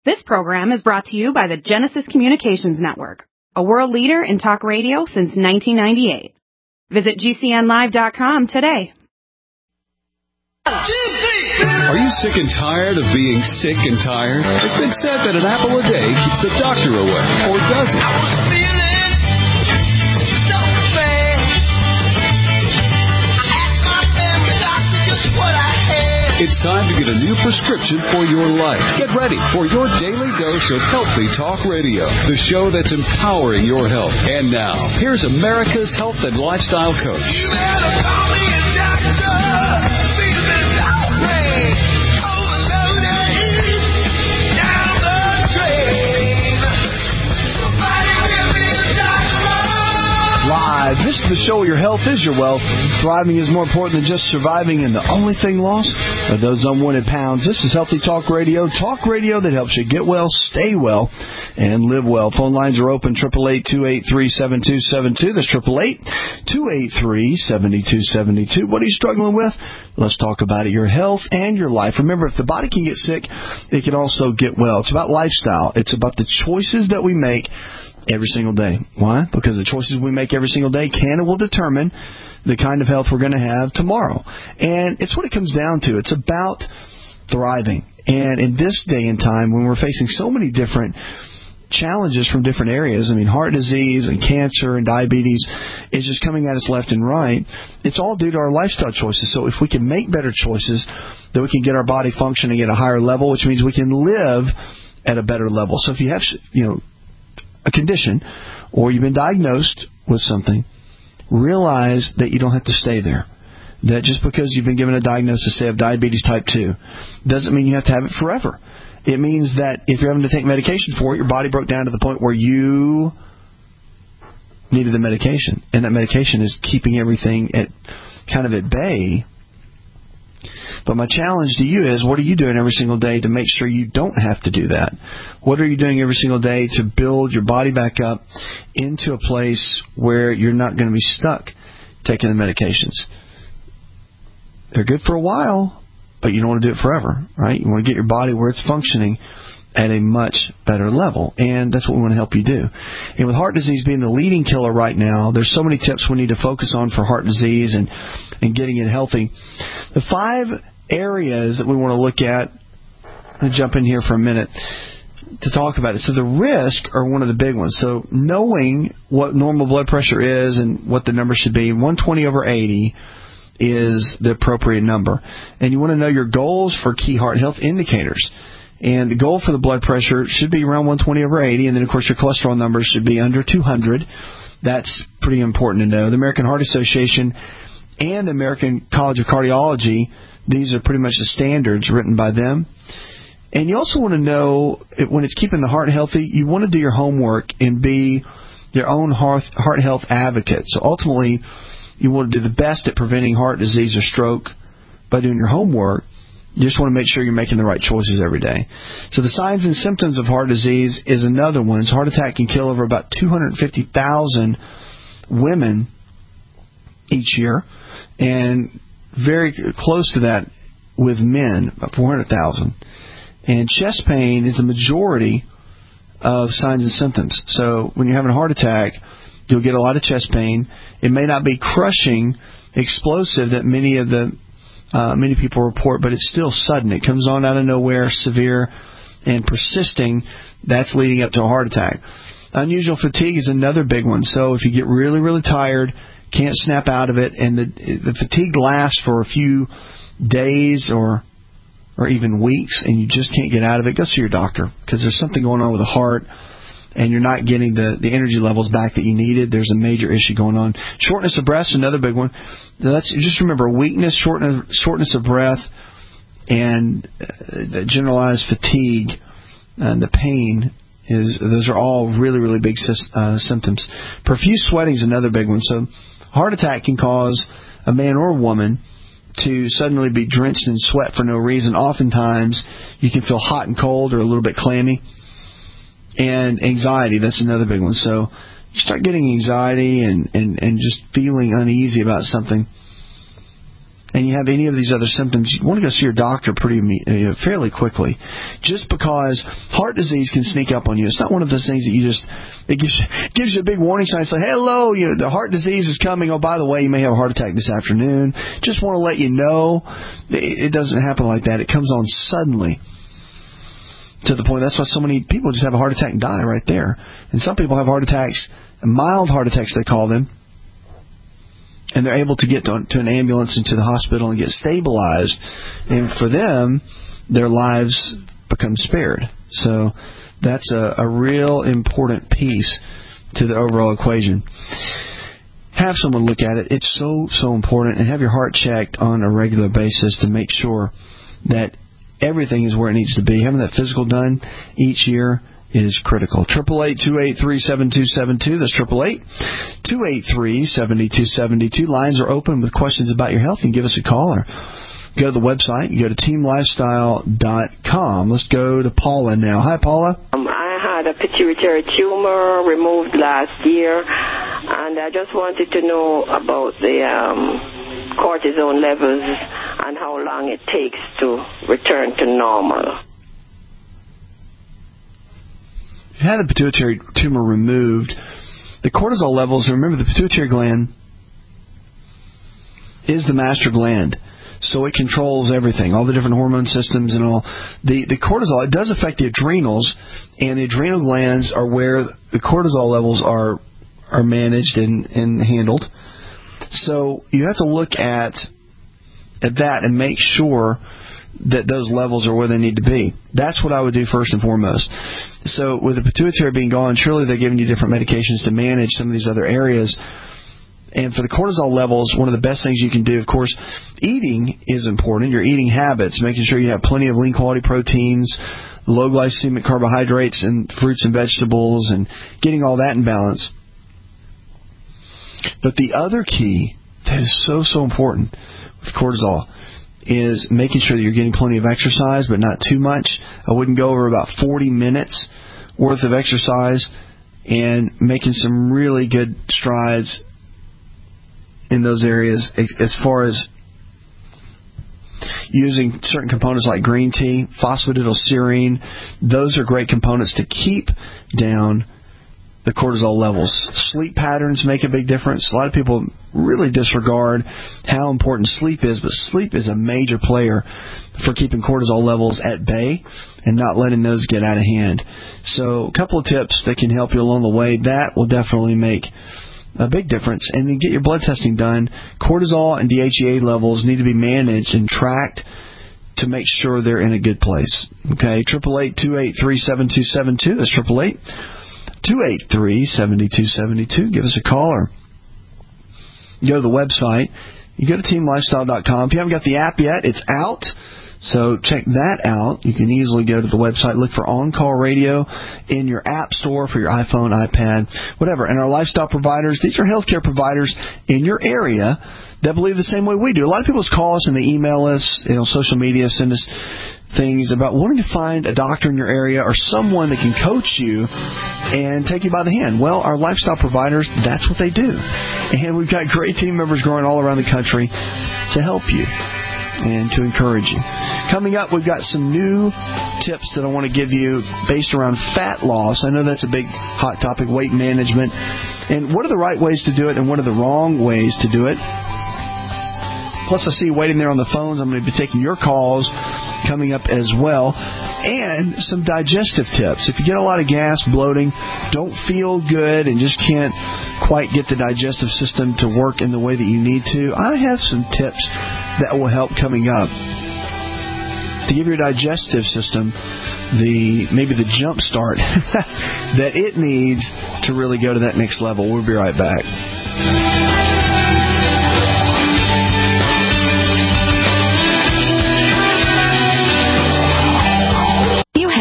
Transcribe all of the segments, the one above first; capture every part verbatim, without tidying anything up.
This program is brought to you by the Genesis Communications Network, a world leader in talk radio since nineteen ninety-eight. Visit G C N live dot com today. Are you sick and tired of being sick and tired? It's been said that an apple a day keeps the doctor away, or does it? I was feeling so bad. I asked my family doctor just what I had. It's time to get a new prescription for your life. Get ready for your daily dose of Healthy Talk Radio, the show that's empowering your health. And now, here's America's health and lifestyle coach. You better call me a doctor. Live. This is the show where your health is your wealth. Thriving is more important than just surviving, and the only thing lost are those unwanted pounds. This is Healthy Talk Radio, talk radio that helps you get well, stay well, and live well. Phone lines are open, eight eight eight, two eight three, seven two seven two. That's eight eight eight, two eight three, seven two seven two. What are you struggling with? Let's talk about it, your health and your life. Remember, if the body can get sick, it can also get well. It's about lifestyle. It's about the choices that we make every single day. Why? Because the choices we make every single day can and will determine the kind of health we're going to have tomorrow. And it's what it comes down to. It's about thriving. And in this day and time, when we're facing so many different challenges from different areas, I mean, heart disease and cancer and diabetes is just coming at us left and right. It's all due to our lifestyle choices. So if we can make better choices, then we can get our body functioning at a higher level, which means we can live at a better level. So if you have, you know, a condition, or you've been diagnosed with something, realize that you don't have to stay there. That just because you've been given a diagnosis, say, of diabetes type two, doesn't mean you have to have it forever. It means that if you're having to take medication for it, your body broke down to the point where you needed the medication, and that medication is keeping everything at kind of at bay. But my challenge to you is, what are you doing every single day to make sure you don't have to do that? What are you doing every single day to build your body back up into a place where you're not going to be stuck taking the medications? They're good for a while, but you don't want to do it forever, right? You want to get your body where it's functioning at a much better level, and that's what we want to help you do. And with heart disease being the leading killer right now, there's so many tips we need to focus on for heart disease and, and getting it healthy. The five areas that we want to look at, I'm going to jump in here for a minute to talk about it. So the risk are one of the big ones. So knowing what normal blood pressure is and what the number should be, one twenty over eighty is the appropriate number. And you want to know your goals for key heart health indicators. And the goal for the blood pressure should be around one twenty over eighty, and then, of course, your cholesterol numbers should be under two hundred. That's pretty important to know. The American Heart Association and the American College of Cardiology, these are pretty much the standards written by them. And you also want to know, when it's keeping the heart healthy, you want to do your homework and be your own heart, heart health advocate. So ultimately, you want to do the best at preventing heart disease or stroke by doing your homework. You just want to make sure you're making the right choices every day. So the signs and symptoms of heart disease is another one. So heart attack can kill over about two hundred fifty thousand women each year, and very close to that with men, about four hundred thousand. And chest pain is the majority of signs and symptoms. So when you're having a heart attack, you'll get a lot of chest pain. It may not be crushing, explosive that many of the Uh, many people report, but it's still sudden. It comes on out of nowhere, severe and persisting. That's leading up to a heart attack. Unusual fatigue is another big one. So if you get really, really tired, can't snap out of it, and the, the fatigue lasts for a few days or or even weeks, and you just can't get out of it, go see your doctor, because there's something going on with the heart, and you're not getting the, the energy levels back that you needed. There's a major issue going on. Shortness of breath is another big one. That's, just remember, weakness, shortness, shortness of breath, and uh, generalized fatigue, and the pain, is those are all really, really big uh, symptoms. Profuse sweating is another big one. So heart attack can cause a man or a woman to suddenly be drenched in sweat for no reason. Oftentimes, you can feel hot and cold or a little bit clammy. And anxiety, that's another big one. So you start getting anxiety and, and, and just feeling uneasy about something, and you have any of these other symptoms, you want to go see your doctor pretty you know, fairly quickly. Just because heart disease can sneak up on you. It's not one of those things that you just, it gives, gives you a big warning sign. It's like, hello, you know, the heart disease is coming. Oh, by the way, you may have a heart attack this afternoon. Just want to let you know. It, it doesn't happen like that. It comes on suddenly. To the point, that's why so many people just have a heart attack and die right there. And some people have heart attacks, mild heart attacks they call them, and they're able to get to, to an ambulance and to the hospital and get stabilized. And for them, their lives become spared. So that's a, a real important piece to the overall equation. Have someone look at it. It's so, so important. And have your heart checked on a regular basis to make sure that everything is where it needs to be. Having that physical done each year is critical. eight eight eight, two eight three, seven two seven two. That's eight eight eight, two eight three, seven two seven two. Lines are open with questions about your health. You can give us a call or go to the website. You go to team lifestyle dot com. Let's go to Paula now. Hi, Paula. Um, I had a pituitary tumor removed last year, and I just wanted to know about the um, cortisone levels and how long it takes to return to normal. If you had a pituitary tumor removed, the cortisol levels, remember the pituitary gland is the master gland. So it controls everything, all the different hormone systems and all. The the cortisol, it does affect the adrenals, and the adrenal glands are where the cortisol levels are are managed and, and handled. So you have to look at at that and make sure that those levels are where they need to be. That's what I would do first and foremost. So with the pituitary being gone, surely they're giving you different medications to manage some of these other areas. And for the cortisol levels, one of the best things you can do, of course, eating is important. Your eating habits, making sure you have plenty of lean quality proteins, low glycemic carbohydrates, and fruits and vegetables, and getting all that in balance. But the other key that is so, so important with cortisol is making sure that you're getting plenty of exercise, but not too much. I wouldn't go over about forty minutes worth of exercise, and making some really good strides in those areas as far as using certain components like green tea, phosphatidylserine. Those are great components to keep down the cortisol levels. Sleep patterns make a big difference. A lot of people really disregard how important sleep is, but sleep is a major player for keeping cortisol levels at bay and not letting those get out of hand. So a couple of tips that can help you along the way. That will definitely make a big difference. And then get your blood testing done. Cortisol and D H E A levels need to be managed and tracked to make sure they're in a good place. Okay, eight eight eight, two eight three, seven two seven two. That's eight eight eight, two eight three, seven two seven two. Give us a call or go to the website. You go to team lifestyle dot com. If you haven't got the app yet, it's out. So check that out. You can easily go to the website, look for On Call Radio in your app store for your iPhone, iPad, whatever. And our lifestyle providers, these are healthcare providers in your area that believe the same way we do. A lot of people call us and they email us, you know, social media, send us things about wanting to find a doctor in your area or someone that can coach you and take you by the hand. Well, our lifestyle providers, that's what they do. And we've got great team members growing all around the country to help you and to encourage you. Coming up, we've got some new tips that I want to give you based around fat loss. I know that's a big hot topic, weight management. And what are the right ways to do it and what are the wrong ways to do it? Plus, I see you waiting there on the phones. I'm going to be taking your calls coming up as well. And some digestive tips. If you get a lot of gas, bloating, don't feel good, and just can't quite get the digestive system to work in the way that you need to, I have some tips that will help coming up to give your digestive system the maybe the jump start that it needs to really go to that next level. We'll be right back.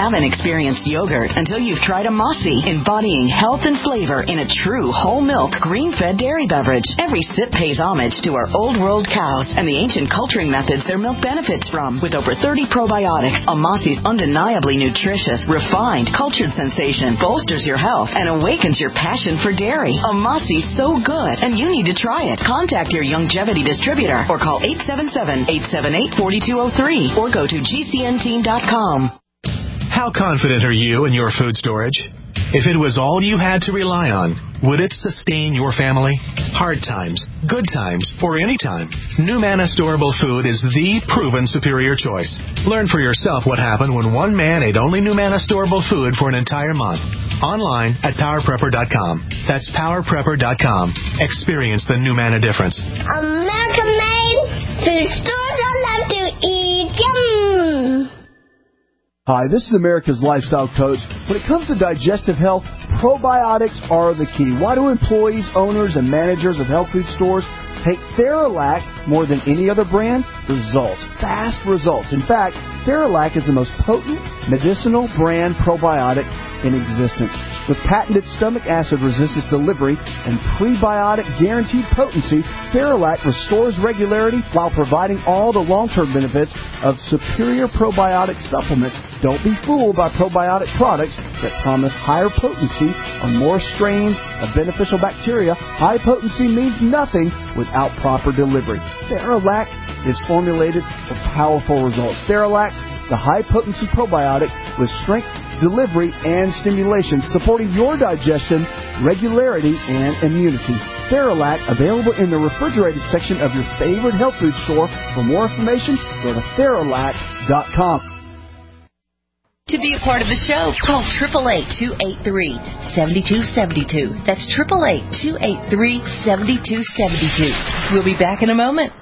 haven't experienced yogurt until you've tried a Mossy, embodying health and flavor in a true whole milk, green-fed dairy beverage. Every sip pays homage to our old world cows and the ancient culturing methods their milk benefits from. With over thirty probiotics, a Mossy's undeniably nutritious, refined, cultured sensation bolsters your health and awakens your passion for dairy. A Mossy's so good, and you need to try it. Contact your Youngevity distributor or call eight seven seven, eight seven eight, four two zero three or go to G C N team dot com. How confident are you in your food storage? If it was all you had to rely on, would it sustain your family? Hard times, good times, or any time, NuManna Storable Food is the proven superior choice. Learn for yourself what happened when one man ate only NuManna Storable Food for an entire month. Online at power prepper dot com. That's power prepper dot com. Experience the NuManna difference. American made food stores I love to eat. Yum! Hi, this is America's Lifestyle Coach. When it comes to digestive health, probiotics are the key. Why do employees, owners, and managers of health food stores take Theralac more than any other brand? Results. Fast results. In fact, Theralac is the most potent medicinal brand probiotic in existence. With patented stomach acid resistance delivery and prebiotic guaranteed potency, Theralac restores regularity while providing all the long-term benefits of superior probiotic supplements. Don't be fooled by probiotic products that promise higher potency or more strains of beneficial bacteria. High potency means nothing without proper delivery. Theralac is formulated for powerful results. Theralac, the high-potency probiotic with strength, delivery, and stimulation, supporting your digestion, regularity, and immunity. Theralac, available in the refrigerated section of your favorite health food store. For more information, go to Theralac dot com. To be a part of the show, call eight eight eight, two eight three, seven two seven two. That's eight eight eight, two eight three, seven two seven two. We'll be back in a moment.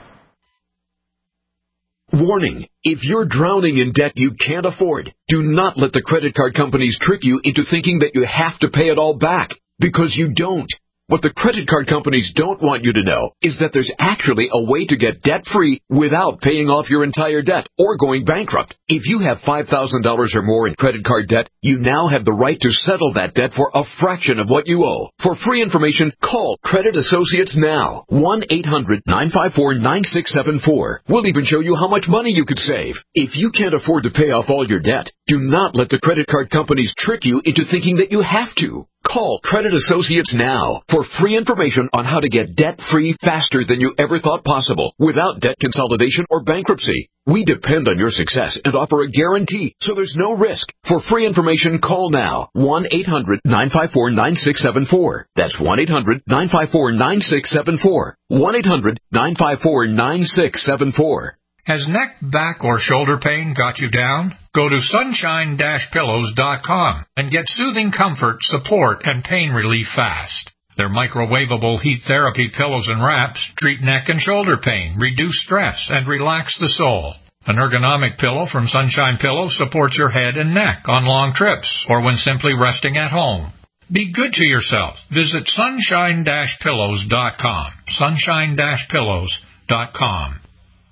Warning, if you're drowning in debt you can't afford, do not let the credit card companies trick you into thinking that you have to pay it all back, because you don't. What the credit card companies don't want you to know is that there's actually a way to get debt-free without paying off your entire debt or going bankrupt. If you have five thousand dollars or more in credit card debt, you now have the right to settle that debt for a fraction of what you owe. For free information, call Credit Associates now. one eight hundred, nine five four, nine six seven four. We'll even show you how much money you could save. If you can't afford to pay off all your debt, do not let the credit card companies trick you into thinking that you have to. Call Credit Associates now for free information on how to get debt-free faster than you ever thought possible without debt consolidation or bankruptcy. We depend on your success and offer a guarantee, so there's no risk. For free information, call now. one eight hundred, nine five four, nine six seven four. That's one eight hundred, nine five four, nine six seven four. one eight hundred, nine five four, nine six seven four. Has neck, back, or shoulder pain got you down? Go to sunshine dash pillows dot com and get soothing comfort, support, and pain relief fast. Their microwavable heat therapy pillows and wraps treat neck and shoulder pain, reduce stress, and relax the soul. An ergonomic pillow from Sunshine Pillows supports your head and neck on long trips or when simply resting at home. Be good to yourself. Visit sunshine dash pillows dot com. sunshine dash pillows dot com.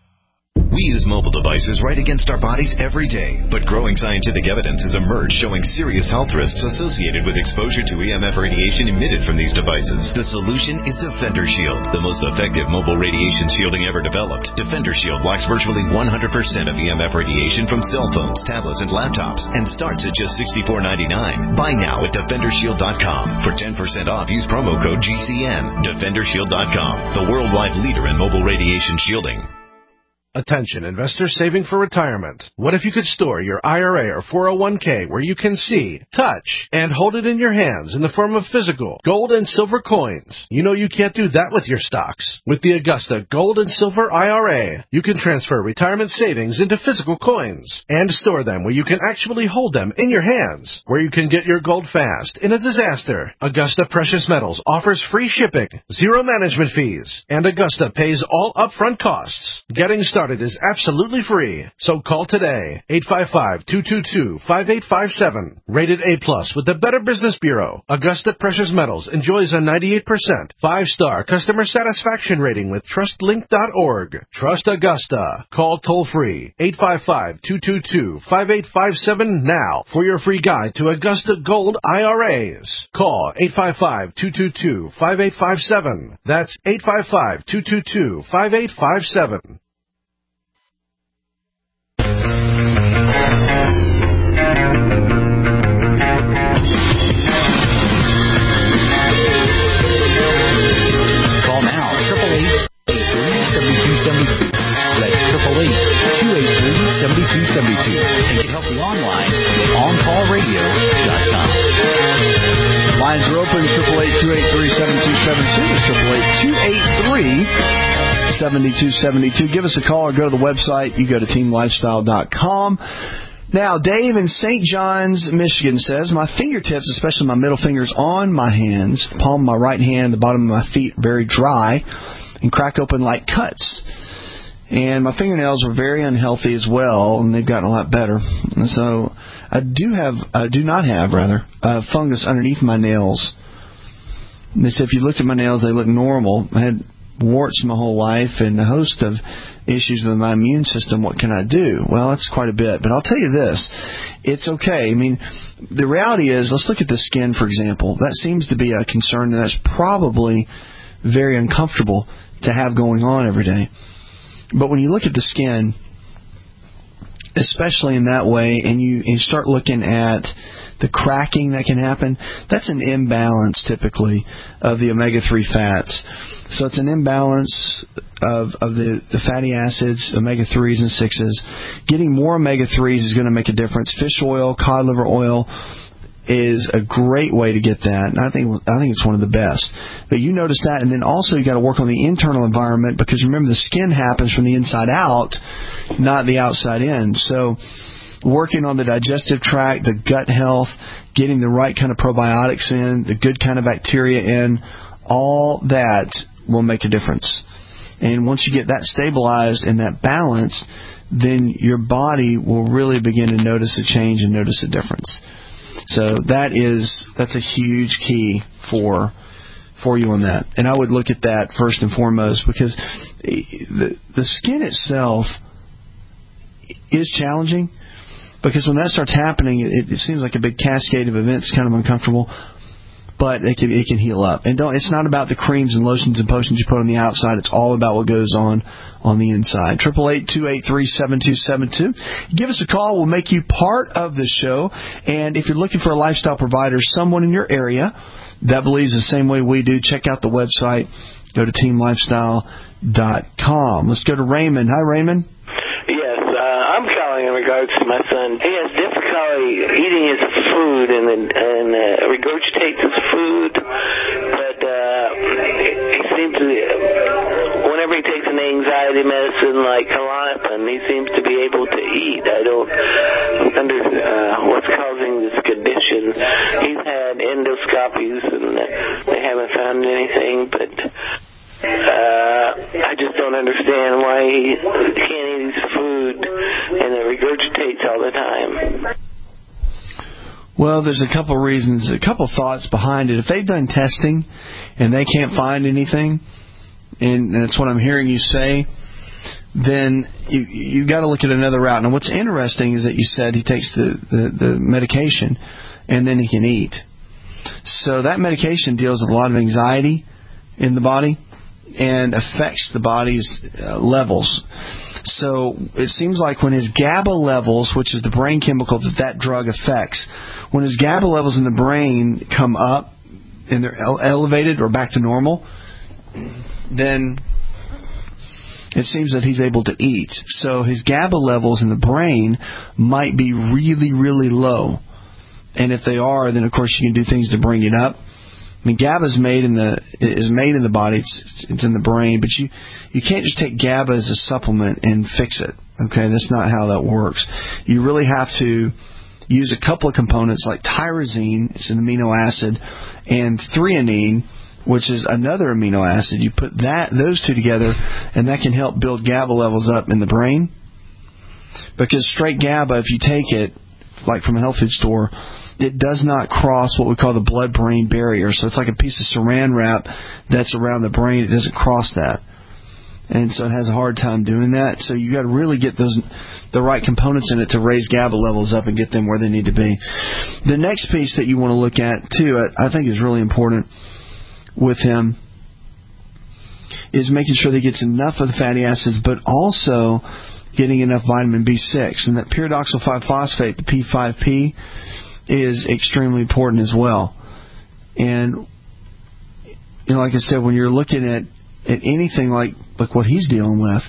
We use mobile devices right against our bodies every day, but growing scientific evidence has emerged showing serious health risks associated with exposure to E M F radiation emitted from these devices. The solution is Defender Shield, the most effective mobile radiation shielding ever developed. Defender Shield blocks virtually one hundred percent of E M F radiation from cell phones, tablets, and laptops, and starts at just sixty-four ninety-nine. Buy now at defender shield dot com. For ten percent off, use promo code G C N. defender shield dot com, the worldwide leader in mobile radiation shielding. Attention, investors saving for retirement. What if you could store your I R A or four oh one k where you can see, touch, and hold it in your hands in the form of physical gold and silver coins? You know you can't do that with your stocks. With the Augusta Gold and Silver I R A, you can transfer retirement savings into physical coins and store them where you can actually hold them in your hands, where you can get your gold fast in a disaster. Augusta Precious Metals offers free shipping, zero management fees, and Augusta pays all upfront costs. Getting started started is absolutely free. So call today, eight five five, two two two, five eight five seven. Rated A plus with the Better Business Bureau, Augusta Precious Metals enjoys a ninety-eight percent five-star customer satisfaction rating with trust link dot org. Trust Augusta. Call toll-free, eight five five, two two two, five eight five seven now for your free guide to Augusta Gold I R As. Call eight five five, two two two, five eight five seven. That's eight five five, two two two, five eight five seven. Call now, eight eight eight, eight three seven two seven two. That's eight eight eight, two eight three, seven two seven two. And get help online at on call radio dot com. Lines are open, eight eight eight, two eight three, seven two seven two, eight eight eight, two eight three, seven two seven two. Give us a call or go to the website. You go to team lifestyle dot com. Now, Dave in Saint John's, Michigan says, my fingertips, especially my middle fingers on my hands, the palm of my right hand, the bottom of my feet, very dry and crack open like cuts. And my fingernails were very unhealthy as well, and they've gotten a lot better. And so I do have, I do not have, rather, uh, fungus underneath my nails. And they said if you looked at my nails, they look normal. I had warts my whole life and a host of issues with my immune system. What can I do? Well, that's quite a bit. But I'll tell you this. It's okay. I mean, the reality is, let's look at the skin, for example. That seems to be a concern, and that's probably very uncomfortable to have going on every day. But when you look at the skin, especially in that way, and you, and you start looking at the cracking that can happen, that's an imbalance typically of the omega three fats. So it's an imbalance of, of the, the fatty acids, omega threes and sixes. Getting more omega threes is going to make a difference. Fish oil, cod liver oil is a great way to get that. And I think I think it's one of the best. But you notice that, and then also you got to work on the internal environment, because remember, the skin happens from the inside out, not the outside in. So working on the digestive tract, the gut health, getting the right kind of probiotics in, the good kind of bacteria in, all that will make a difference. And once you get that stabilized and that balanced, then your body will really begin to notice a change and notice a difference. So that is that's a huge key for for you on that. And I would look at that first and foremost, because the the skin itself is challenging, because when that starts happening, it, it seems like a big cascade of events, kind of uncomfortable. But it can it can heal up. And don't it's not about the creams and lotions and potions you put on the outside. It's all about what goes on on the inside. eight eight eight, two eight three, seven two seven two. Give us a call. We'll make you part of the show. And if you're looking for a lifestyle provider, someone in your area that believes the same way we do, check out the website. Go to team lifestyle dot com. Let's go to Raymond. Hi, Raymond. Yes, uh, I'm calling in regards to my son. He has difficulty eating his food and, and uh, regurgitates his food, but uh, he seems to, whenever he takes an anxiety medicine like Klonopin, he seems to be able to eat. I don't under uh, what's causing this condition. He's had endoscopies and they haven't found anything, but Uh, I just don't understand why he can't eat his food and it regurgitates all the time. Well, there's a couple reasons, a couple thoughts behind it. If they've done testing and they can't find anything, and that's what I'm hearing you say, then you, you've got to look at another route. Now, what's interesting is that you said he takes the, the, the medication and then he can eat. So that medication deals with a lot of anxiety in the body and affects the body's uh, levels. So it seems like when his GABA levels, which is the brain chemical that that drug affects, when his GABA levels in the brain come up and they're ele- elevated or back to normal, then it seems that he's able to eat. So his GABA levels in the brain might be really, really low. And if they are, then of course you can do things to bring it up. I mean, GABA is made in the is made in the body. It's, it's in the brain, but you you can't just take GABA as a supplement and fix it. Okay, that's not how that works. You really have to use a couple of components like tyrosine, it's an amino acid, and threonine, which is another amino acid. You put that those two together, and that can help build GABA levels up in the brain. Because straight GABA, if you take it, like from a health food store, it does not cross what we call the blood-brain barrier. So it's like a piece of saran wrap that's around the brain. It doesn't cross that. And so it has a hard time doing that. So you got to really get those the right components in it to raise GABA levels up and get them where they need to be. The next piece that you want to look at, too, I think is really important with him, is making sure that he gets enough of the fatty acids, but also getting enough vitamin B six. And that pyridoxal five phosphate, the P five P, is extremely important as well. And, you know, like I said, when you're looking at at anything like, like what he's dealing with,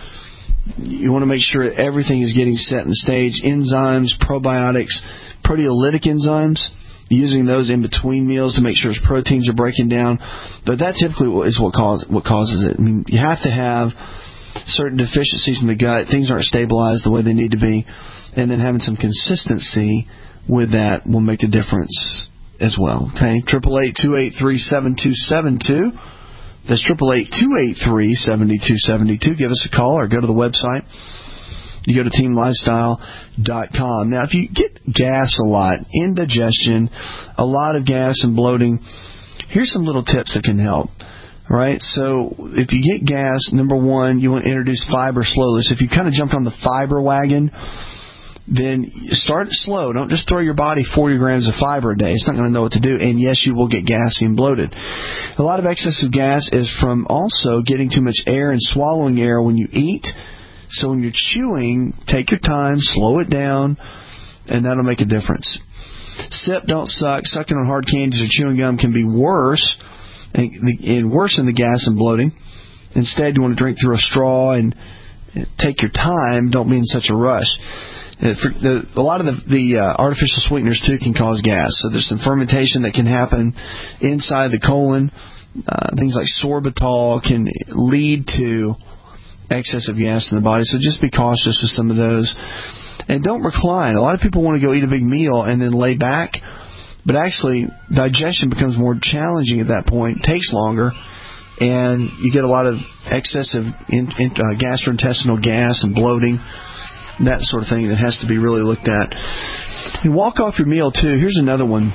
you want to make sure everything is getting set in the stage. Enzymes, probiotics, proteolytic enzymes, using those in between meals to make sure his proteins are breaking down. But that typically is what, cause, what causes it. I mean, you have to have certain deficiencies in the gut. Things aren't stabilized the way they need to be. And then having some consistency with that will make a difference as well. Okay, eight eight eight, two eight three, seven two seven two. That's eight eight eight, two eight three, seven two seven two. Give us a call or go to the website. You go to team lifestyle dot com. Now, if you get gas a lot, indigestion, a lot of gas and bloating, here's some little tips that can help. All right, so if you get gas, number one, you want to introduce fiber slowly. So if you kind of jumped on the fiber wagon, then start slow. Don't just throw your body forty grams of fiber a day. It's not going to know what to do. And yes, you will get gassy and bloated. A lot of excessive gas is from also getting too much air and swallowing air when you eat. So when you're chewing, take your time, slow it down, and that'll make a difference. Sip, don't suck. Sucking on hard candies or chewing gum can be worse and, and worsen the gas and bloating. Instead, you want to drink through a straw and take your time. Don't be in such a rush. For the, a lot of the, the uh, artificial sweeteners, too, can cause gas. So there's some fermentation that can happen inside the colon. Uh, things like sorbitol can lead to excessive gas in the body. So just be cautious with some of those. And don't recline. A lot of people want to go eat a big meal and then lay back. But actually, digestion becomes more challenging at that point. It takes longer. And you get a lot of excessive in, in, uh, gastrointestinal gas and bloating, that sort of thing that has to be really looked at. And walk off your meal, too. Here's another one.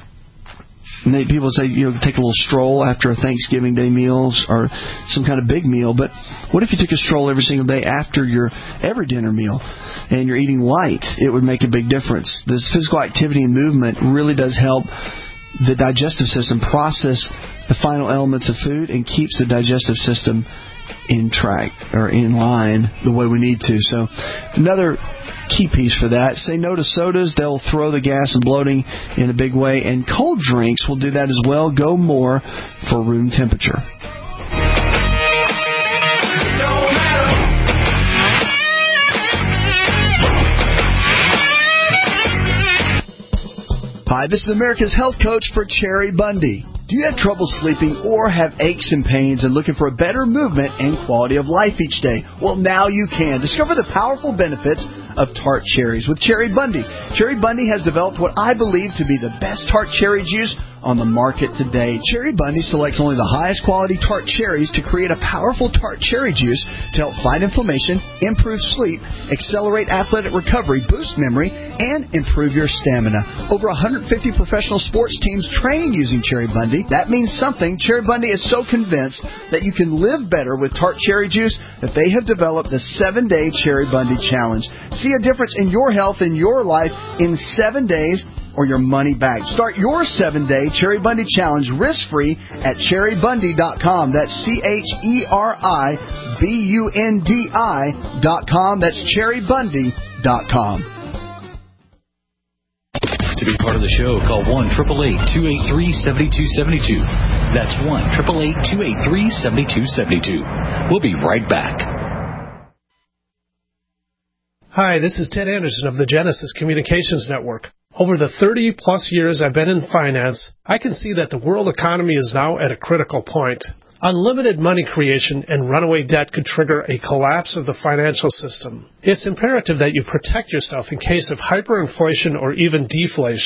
And they, people say, you know, take a little stroll after a Thanksgiving Day meal or some kind of big meal. But what if you took a stroll every single day after your every dinner meal and you're eating light? It would make a big difference. This physical activity and movement really does help the digestive system process the final elements of food and keeps the digestive system in track or in line the way we need to. So another key piece for that, say no to sodas. They'll throw the gas and bloating in a big way, and cold drinks will do that as well. Go more for room temperature. Hi, this is America's health coach for Cherry Bundy. Do you have trouble sleeping or have aches and pains and looking for a better movement and quality of life each day? Well, now you can. Discover the powerful benefits of tart cherries with Cherry Bundy. Cherry Bundy has developed what I believe to be the best tart cherry juice on the market today. Cherry Bundy selects only the highest quality tart cherries to create a powerful tart cherry juice to help fight inflammation, improve sleep, accelerate athletic recovery, boost memory, and improve your stamina. Over one hundred fifty professional sports teams train using Cherry Bundy. That means something. Cherry Bundy is so convinced that you can live better with tart cherry juice that they have developed the seven-day Cherry Bundy Challenge. See a difference in your health and your life in seven days or your money back. Start your seven-day Cherry Bundy Challenge risk-free at cherry bundy dot com. That's C H E R I B U N D I dot com. That's cherry bundy dot com. To be part of the show, call one eight eight eight, two eight three, seven two seven two. That's one eight eight eight, two eight three, seven two seven two. We'll be right back. Hi, this is Ted Anderson of the Genesis Communications Network. Over the thirty-plus years I've been in finance, I can see that the world economy is now at a critical point. Unlimited money creation and runaway debt could trigger a collapse of the financial system. It's imperative that you protect yourself in case of hyperinflation or even deflation.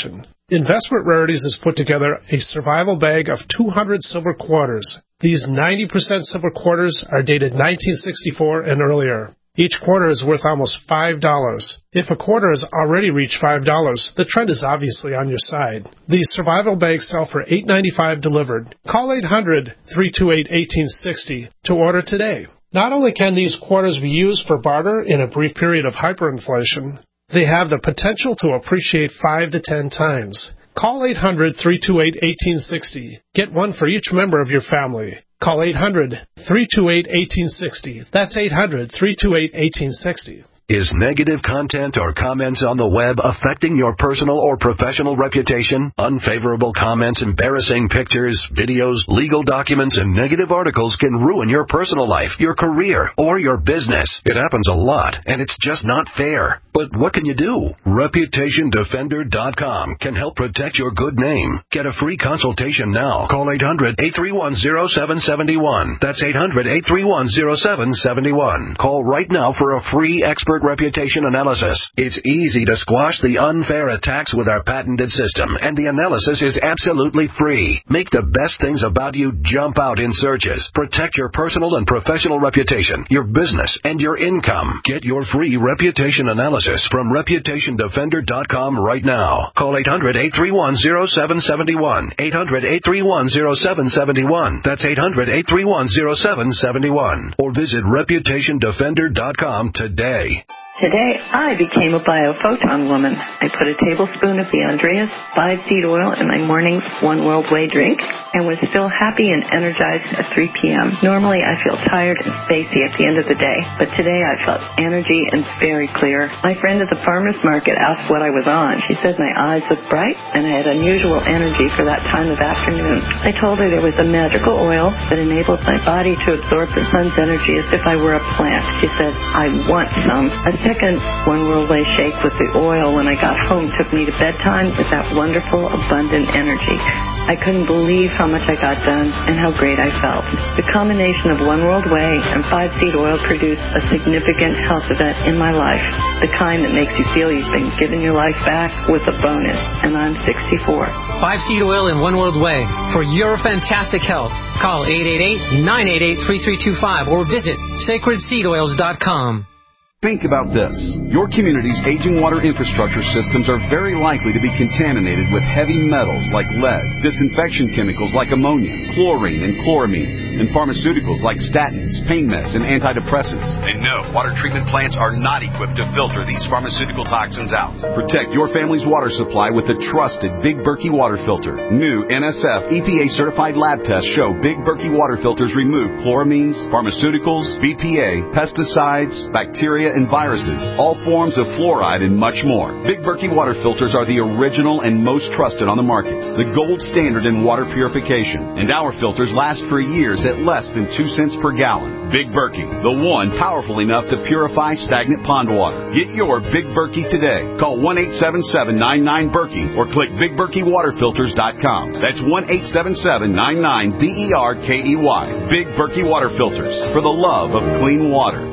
Investment Rarities has put together a survival bag of two hundred silver quarters. These ninety percent silver quarters are dated nineteen sixty-four and earlier. Each quarter is worth almost five dollars. If a quarter has already reached five dollars, the trend is obviously on your side. These survival bags sell for eight ninety-five delivered. Call eight hundred, three two eight, one eight six zero to order today. Not only can these quarters be used for barter in a brief period of hyperinflation, they have the potential to appreciate five to ten times. Call eight hundred, three two eight, one eight six zero. Get one for each member of your family. Call eight hundred, three two eight, one eight six zero. That's eight hundred, three two eight, one eight six zero. Is negative content or comments on the web affecting your personal or professional reputation? Unfavorable comments, embarrassing pictures, videos, legal documents, and negative articles can ruin your personal life, your career, or your business. It happens a lot, and it's just not fair. But what can you do? Reputation Defender dot com can help protect your good name. Get a free consultation now. Call eight hundred, eight three one, zero seven seven one. That's eight hundred, eight three one, zero seven seven one. Call right now for a free expert reputation analysis. It's easy to squash the unfair attacks with our patented system, and the analysis is absolutely free. Make the best things about you jump out in searches. Protect your personal and professional reputation, your business, and your income. Get your free reputation analysis from Reputation Defender dot com right now. Call eight hundred, eight three one, zero seven seven one. eight hundred, eight three one, zero seven seven one. That's eight hundred, eight three one, zero seven seven one. Or visit Reputation Defender dot com today. Today, I became a biophoton woman. I put a tablespoon of the Andreas five-seed oil in my morning's One World Way drink and was still happy and energized at three p.m. Normally, I feel tired and spacey at the end of the day, but today I felt energy and very clear. My friend at the farmer's market asked what I was on. She said my eyes looked bright and I had unusual energy for that time of afternoon. I told her there was a magical oil that enabled my body to absorb the sun's energy as if I were a plant. She said, I want some. A second One World Way shake with the oil when I got home took me to bedtime with that wonderful, abundant energy. I couldn't believe how much I got done and how great I felt. The combination of One World Way and five-seed oil produced a significant health event in my life, the kind that makes you feel you've been given your life back with a bonus, and I'm sixty-four. Five-seed oil and One World Way for your fantastic health. Call eight eight eight, nine eight eight, three three two five or visit sacred seed oils dot com. Think about this. Your community's aging water infrastructure systems are very likely to be contaminated with heavy metals like lead, disinfection chemicals like ammonia, chlorine and chloramines, and pharmaceuticals like statins, pain meds, and antidepressants. And no, water treatment plants are not equipped to filter these pharmaceutical toxins out. Protect your family's water supply with the trusted Big Berkey water filter. New N S F E P A-certified lab tests show Big Berkey water filters remove chloramines, pharmaceuticals, B P A, pesticides, bacteria, and viruses, all forms of fluoride, and much more. Big Berkey water filters are the original and most trusted on the market, the gold standard in water purification, and our filters last for years at less than two cents per gallon. Big Berkey, the one powerful enough to purify stagnant pond water. Get your Big Berkey today. Call one eight seven seven, nine nine, Berkey or click big berkey water filters dot com. That's one eight seven seven, nine nine, B E R K E Y. Big Berkey water filters, for the love of clean water.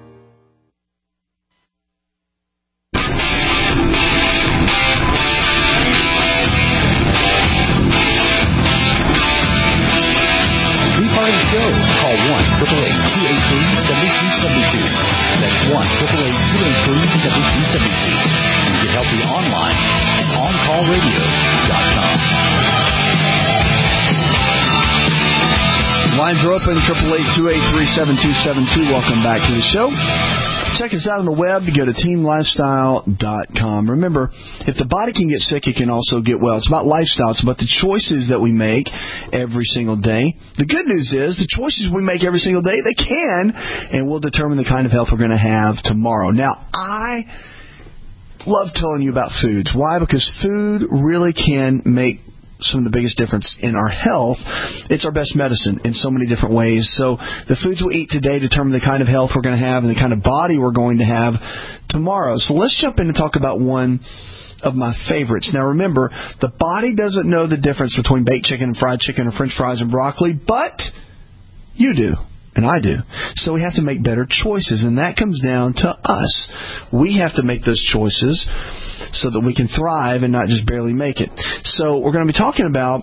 Lines are open, eight eight eight, two eight three, seven two seven two. Welcome back to the show. Check us out on the web. Go to team lifestyle dot com. Remember, if the body can get sick, it can also get well. It's about lifestyle. It's about the choices that we make every single day. The good news is the choices we make every single day, they can and will determine the kind of health we're going to have tomorrow. Now, I love telling you about foods. Why? Because food really can make some of the biggest difference in our health. It's our best medicine in so many different ways. So the foods we eat today determine the kind of health we're going to have and the kind of body we're going to have tomorrow. So let's jump in and talk about one of my favorites. Now remember, the body doesn't know the difference between baked chicken and fried chicken or French fries and broccoli, but you do. and I do. So we have to make better choices, and that comes down to us. We have to make those choices so that we can thrive and not just barely make it. So we're going to be talking about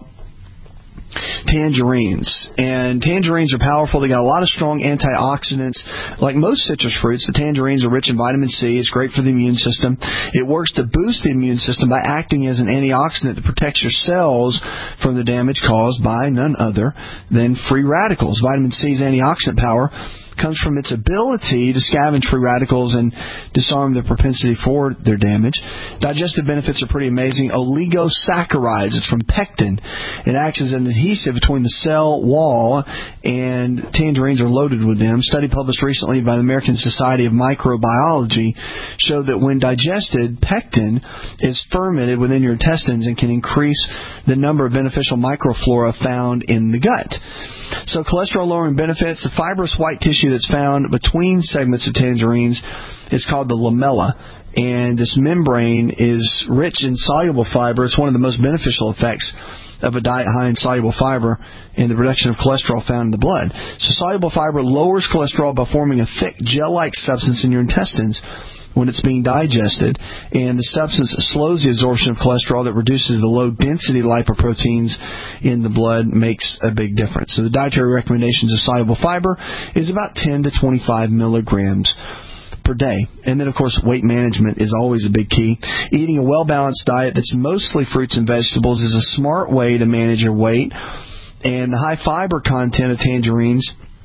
tangerines. And tangerines are powerful. They got a lot of strong antioxidants. Like most citrus fruits, the tangerines are rich in vitamin C. It's great for the immune system. It works to boost the immune system by acting as an antioxidant that protects your cells from the damage caused by none other than free radicals. Vitamin C's antioxidant power comes from its ability to scavenge free radicals and disarm their propensity for their damage. Digestive benefits are pretty amazing. Oligosaccharides, it's from pectin. It acts as an adhesive between the cell wall, and tangerines are loaded with them. A study published recently by the American Society of Microbiology showed that when digested, pectin is fermented within your intestines and can increase the number of beneficial microflora found in the gut. So cholesterol-lowering benefits. The fibrous white tissue that's found between segments of tangerines is called the lamella, and this membrane is rich in soluble fiber. It's one of the most beneficial effects of a diet high in soluble fiber in the reduction of cholesterol found in the blood. So soluble fiber lowers cholesterol by forming a thick gel-like substance in your intestines when it's being digested, and the substance slows the absorption of cholesterol that reduces the low-density lipoproteins in the blood, makes a big difference. So the dietary recommendations of soluble fiber is about ten to twenty-five milligrams per day. And then, of course, weight management is always a big key. Eating a well-balanced diet that's mostly fruits and vegetables is a smart way to manage your weight, and the high fiber content of tangerines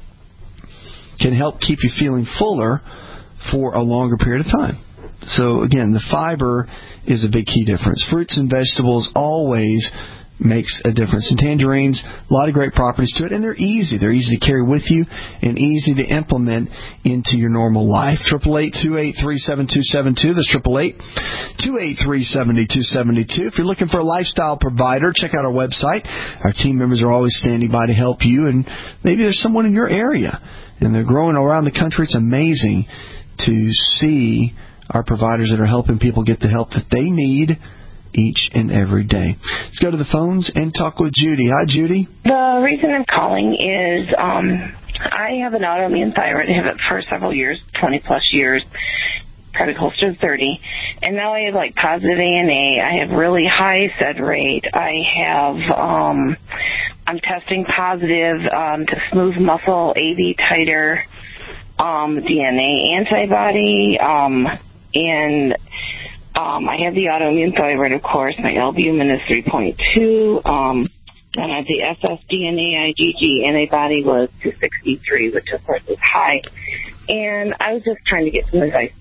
can help keep you feeling fuller for a longer period of time. So, again, the fiber is a big key difference. Fruits and vegetables always makes a difference. And tangerines, a lot of great properties to it, and they're easy. They're easy to carry with you and easy to implement into your normal life. eight eight eight, two eight three, seven two seven two. That's eight eight eight, two eight three, seven two seven two. If you're looking for a lifestyle provider, check out our website. Our team members are always standing by to help you, and maybe there's someone in your area, and they're growing around the country. It's amazing to see our providers that are helping people get the help that they need each and every day. Let's go to the phones and talk with Judy. Hi, Judy. The reason I'm calling is um, I have an autoimmune thyroid. I have it for several years, twenty plus years, probably closer to thirty. And now I have like positive A N A. I have really high S E D rate. I have, um, I'm testing positive um, to smooth muscle A V titer. Um, D N A antibody, um, and um, I have the autoimmune thyroid, of course. My albumin is three point two, um, and I have the S S D N A I G G antibody was two sixty-three, which, of course, is high. And I was just trying to get some advice.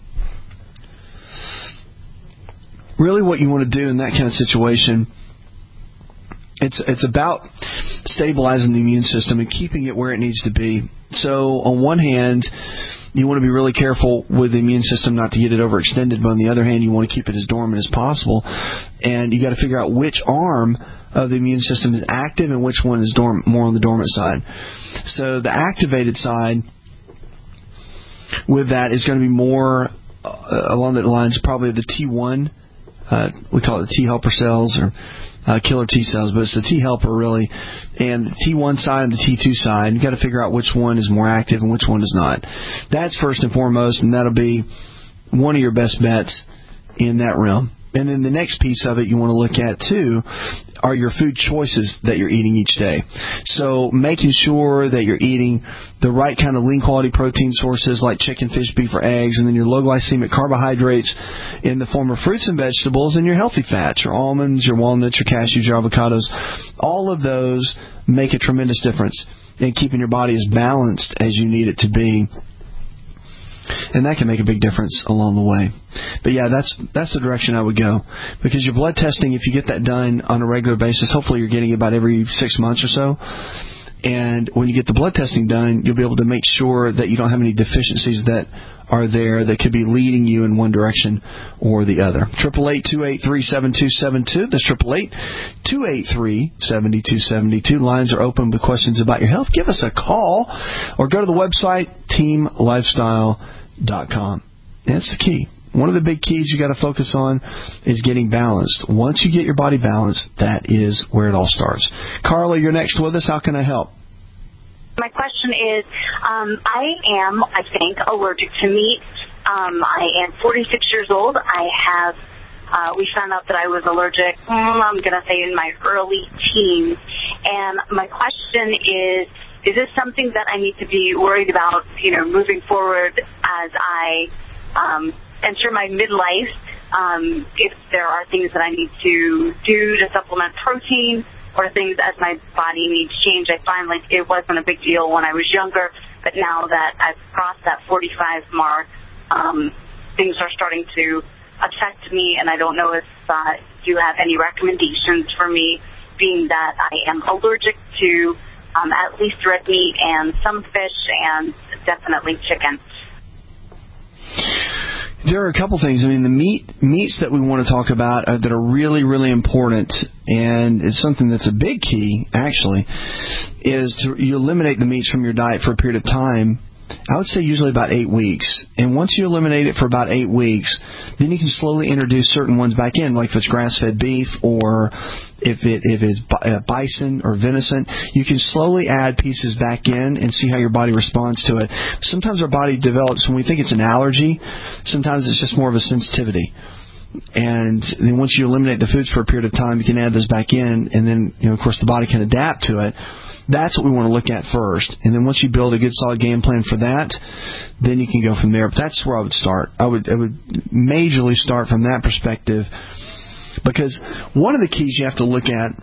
Really what you want to do in that kind of situation, it's it's about stabilizing the immune system and keeping it where it needs to be. So on one hand, you want to be really careful with the immune system not to get it overextended, but on the other hand, you want to keep it as dormant as possible. And you got to figure out which arm of the immune system is active and which one is dorm- more on the dormant side. So the activated side with that is going to be more uh, along the lines probably of the T one. Uh, we call it the T helper cells or Uh, killer T cells, but it's the T helper really, and the T one side and the T two side. You've got to figure out which one is more active and which one is not. That's first and foremost, and that'll be one of your best bets in that realm. And then the next piece of it you want to look at, too, are your food choices that you're eating each day. So making sure that you're eating the right kind of lean quality protein sources like chicken, fish, beef, or eggs, and then your low glycemic carbohydrates in the form of fruits and vegetables, and your healthy fats, your almonds, your walnuts, your cashews, your avocados. All of those make a tremendous difference in keeping your body as balanced as you need it to be. And that can make a big difference along the way. But yeah, that's that's the direction I would go. Because your blood testing, if you get that done on a regular basis, hopefully you're getting it about every six months or so. And when you get the blood testing done, you'll be able to make sure that you don't have any deficiencies that are there that could be leading you in one direction or the other. eight eight eight, two eight three, seven two seven two. That's eight eight eight, two eight three, seven two seven two. Lines are open with questions about your health. Give us a call or go to the website, team lifestyle dot com. That's the key. One of the big keys you got to focus on is getting balanced. Once you get your body balanced, that is where it all starts. Carla, you're next with us. How can I help? My question question is, um, I am, I think, allergic to meat. Um, I am forty-six years old. I have, uh, we found out that I was allergic, I'm going to say in my early teens. And my question is, is this something that I need to be worried about, you know, moving forward as I um, enter my midlife? Um, if there are things that I need to do to supplement protein or things as my body needs change. I find like it wasn't a big deal when I was younger, but now that I've crossed that forty-five mark, um, things are starting to affect me, and I don't know if uh, you have any recommendations for me, being that I am allergic to um, at least red meat and some fish and definitely chicken. There are a couple things. I mean, the meat meats that we want to talk about uh, that are really, really important, and it's something that's a big key, actually, is to you eliminate the meats from your diet for a period of time. I would say usually about eight weeks. And once you eliminate it for about eight weeks, then you can slowly introduce certain ones back in, like if it's grass-fed beef or if it if it's bison or venison. You can slowly add pieces back in and see how your body responds to it. Sometimes our body develops, when we think it's an allergy, sometimes it's just more of a sensitivity. And then once you eliminate the foods for a period of time, you can add those back in, and then, you know, of course, the body can adapt to it. That's what we want to look at first. And then once you build a good, solid game plan for that, then you can go from there. But that's where I would start. I would, I would majorly start from that perspective, because one of the keys you have to look at,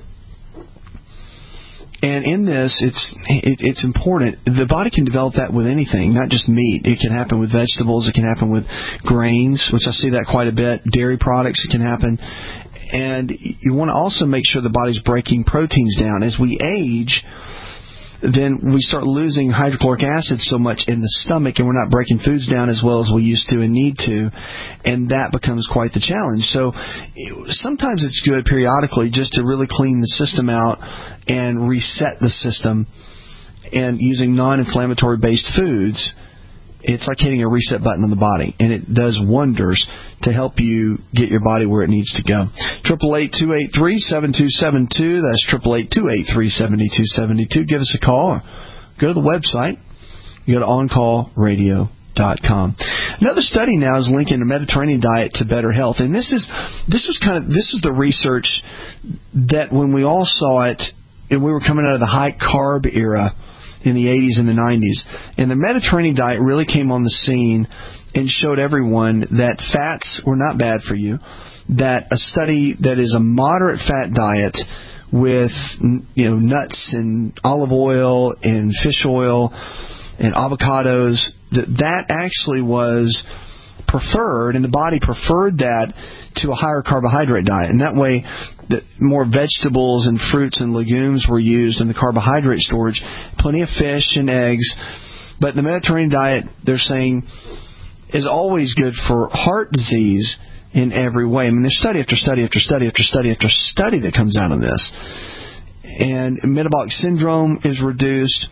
and in this, it's it, it's important. The body can develop that with anything, not just meat. It can happen with vegetables. It can happen with grains, which I see that quite a bit. Dairy products, it can happen. And you want to also make sure the body's breaking proteins down. As we age, then we start losing hydrochloric acid so much in the stomach, and we're not breaking foods down as well as we used to and need to, and that becomes quite the challenge. So sometimes it's good periodically just to really clean the system out and reset the system, and using non-inflammatory based foods, it's like hitting a reset button on the body, and it does wonders to help you get your body where it needs to go. eight eight eight, two eight three, seven two seven two. That's eight eight eight, two eight three, seven two seven two. Give us a call or go to the website. You go to on call radio dot com. Another study now is linking the Mediterranean diet to better health, and this is this was kind of this is the research that when we all saw it, and we were coming out of the high carb era in the eighties and the nineties. And the Mediterranean diet really came on the scene and showed everyone that fats were not bad for you, that a study that is a moderate fat diet with, you know, nuts and olive oil and fish oil and avocados, that that actually was preferred, and the body preferred that to a higher carbohydrate diet. And that way, the more vegetables and fruits and legumes were used in the carbohydrate storage, plenty of fish and eggs. But the Mediterranean diet, they're saying, is always good for heart disease in every way. I mean, there's study after study after study after study after study that comes out of this. And metabolic syndrome is reduced.